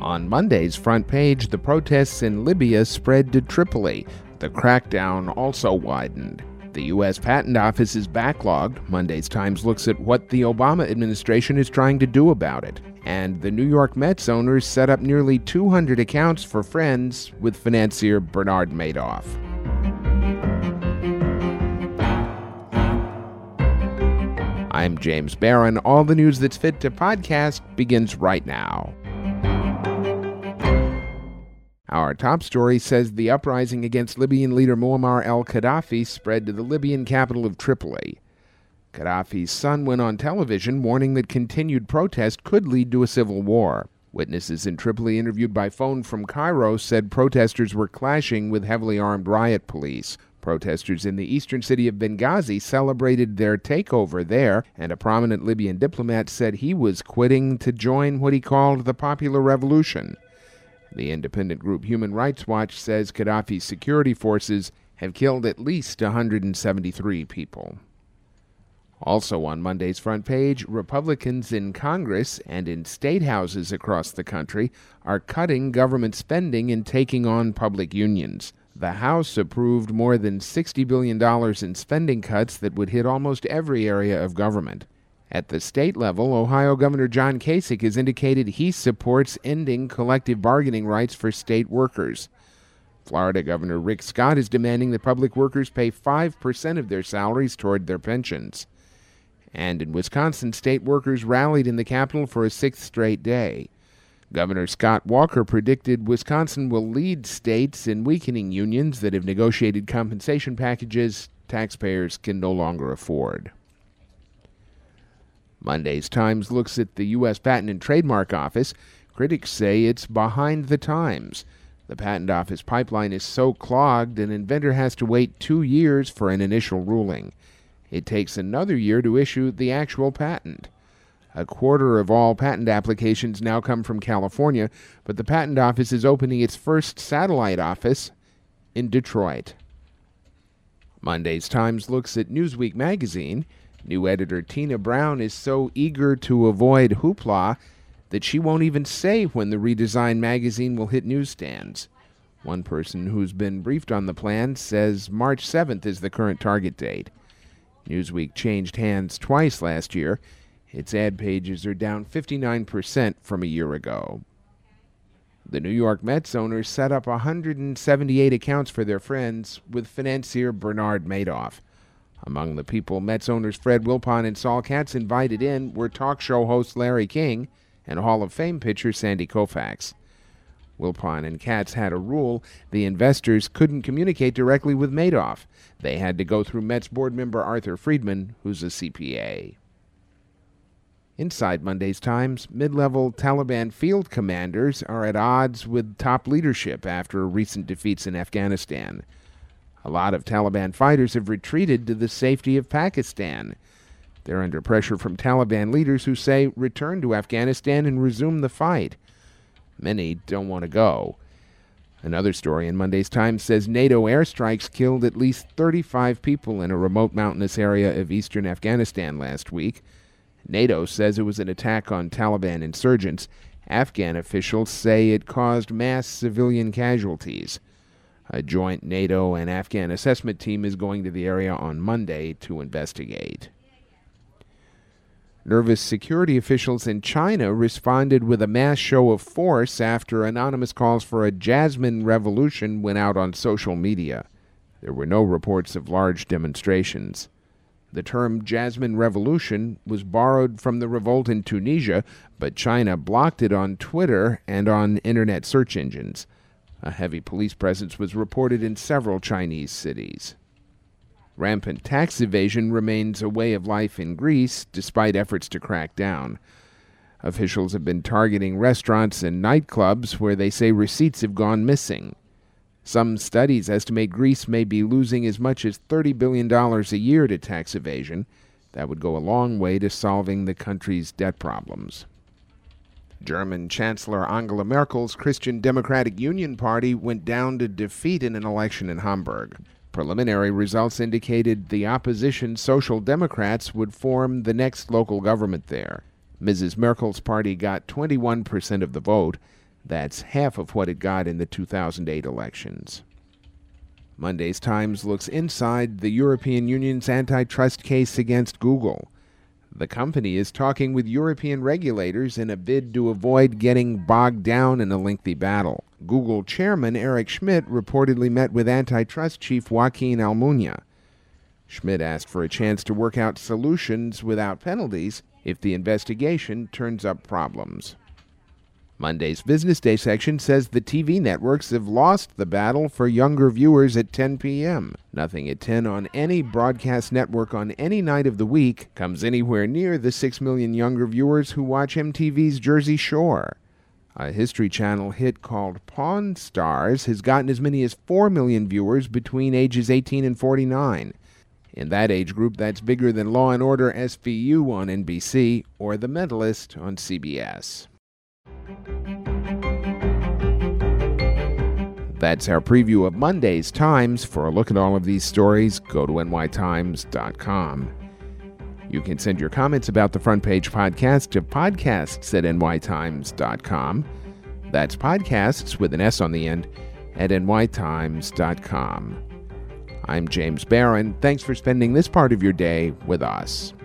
On Monday's front page, the protests in Libya spread to Tripoli. The crackdown also widened. The U.S. Patent Office is backlogged. Monday's Times looks at what the Obama administration is trying to do about it. And the New York Mets owners set up nearly 200 accounts for friends with financier Bernard Madoff. I'm James Barron. All the news that's fit to podcast begins right now. Our top story says the uprising against Libyan leader Muammar al-Gaddafi spread to the Libyan capital of Tripoli. Gaddafi's son went on television warning that continued protest could lead to a civil war. Witnesses in Tripoli interviewed by phone from Cairo said protesters were clashing with heavily armed riot police. Protesters in the eastern city of Benghazi celebrated their takeover there, and a prominent Libyan diplomat said he was quitting to join what he called the Popular Revolution. The independent group Human Rights Watch says Gaddafi's security forces have killed at least 173 people. Also on Monday's front page, Republicans in Congress and in state houses across the country are cutting government spending and taking on public unions. The House approved more than $60 billion in spending cuts that would hit almost every area of government. At the state level, Ohio Governor John Kasich has indicated he supports ending collective bargaining rights for state workers. Florida Governor Rick Scott is demanding that public workers pay 5% of their salaries toward their pensions. And in Wisconsin, state workers rallied in the Capitol for a sixth straight day. Governor Scott Walker predicted Wisconsin will lead states in weakening unions that have negotiated compensation packages taxpayers can no longer afford. Monday's Times looks at the U.S. Patent and Trademark Office. Critics say it's behind the times. The Patent Office pipeline is so clogged, an inventor has to wait 2 years for an initial ruling. It takes another year to issue the actual patent. A quarter of all patent applications now come from California, but the Patent Office is opening its first satellite office in Detroit. Monday's Times looks at Newsweek magazine. New editor Tina Brown is so eager to avoid hoopla that she won't even say when the redesigned magazine will hit newsstands. One person who's been briefed on the plan says March 7th is the current target date. Newsweek changed hands twice last year. Its ad pages are down 59% from a year ago. The New York Mets owners set up 178 accounts for their friends with financier Bernard Madoff. Among the people Mets owners Fred Wilpon and Saul Katz invited in were talk show host Larry King and Hall of Fame pitcher Sandy Koufax. Wilpon and Katz had a rule: the investors couldn't communicate directly with Madoff. They had to go through Mets board member Arthur Friedman, who's a CPA. Inside Monday's Times, mid-level Taliban field commanders are at odds with top leadership after recent defeats in Afghanistan. A lot of Taliban fighters have retreated to the safety of Pakistan. They're under pressure from Taliban leaders who say return to Afghanistan and resume the fight. Many don't want to go. Another story in Monday's Times says NATO airstrikes killed at least 35 people in a remote mountainous area of eastern Afghanistan last week. NATO says it was an attack on Taliban insurgents. Afghan officials say it caused mass civilian casualties. A joint NATO and Afghan assessment team is going to the area on Monday to investigate. Nervous security officials in China responded with a mass show of force after anonymous calls for a Jasmine Revolution went out on social media. There were no reports of large demonstrations. The term Jasmine Revolution was borrowed from the revolt in Tunisia, but China blocked it on Twitter and on internet search engines. A heavy police presence was reported in several Chinese cities. Rampant tax evasion remains a way of life in Greece, despite efforts to crack down. Officials have been targeting restaurants and nightclubs where they say receipts have gone missing. Some studies estimate Greece may be losing as much as $30 billion a year to tax evasion. That would go a long way to solving the country's debt problems. German Chancellor Angela Merkel's Christian Democratic Union Party went down to defeat in an election in Hamburg. Preliminary results indicated the opposition Social Democrats would form the next local government there. Mrs. Merkel's party got 21% of the vote. That's half of what it got in the 2008 elections. Monday's Times looks inside the European Union's antitrust case against Google. The company is talking with European regulators in a bid to avoid getting bogged down in a lengthy battle. Google chairman Eric Schmidt reportedly met with antitrust chief Joaquin Almunia. Schmidt asked for a chance to work out solutions without penalties if the investigation turns up problems. Monday's Business Day section says the TV networks have lost the battle for younger viewers at 10 p.m. Nothing at 10 on any broadcast network on any night of the week comes anywhere near the 6 million younger viewers who watch MTV's Jersey Shore. A History Channel hit called Pawn Stars has gotten as many as 4 million viewers between ages 18 and 49. In that age group, that's bigger than Law & Order SVU on NBC or The Mentalist on CBS. That's our preview of Monday's Times. For a look at all of these stories, go to nytimes.com. You can send your comments about the Front Page Podcast to podcasts@nytimes.com. That's podcasts with an S on the end at nytimes.com. I'm James Barron. Thanks for spending this part of your day with us.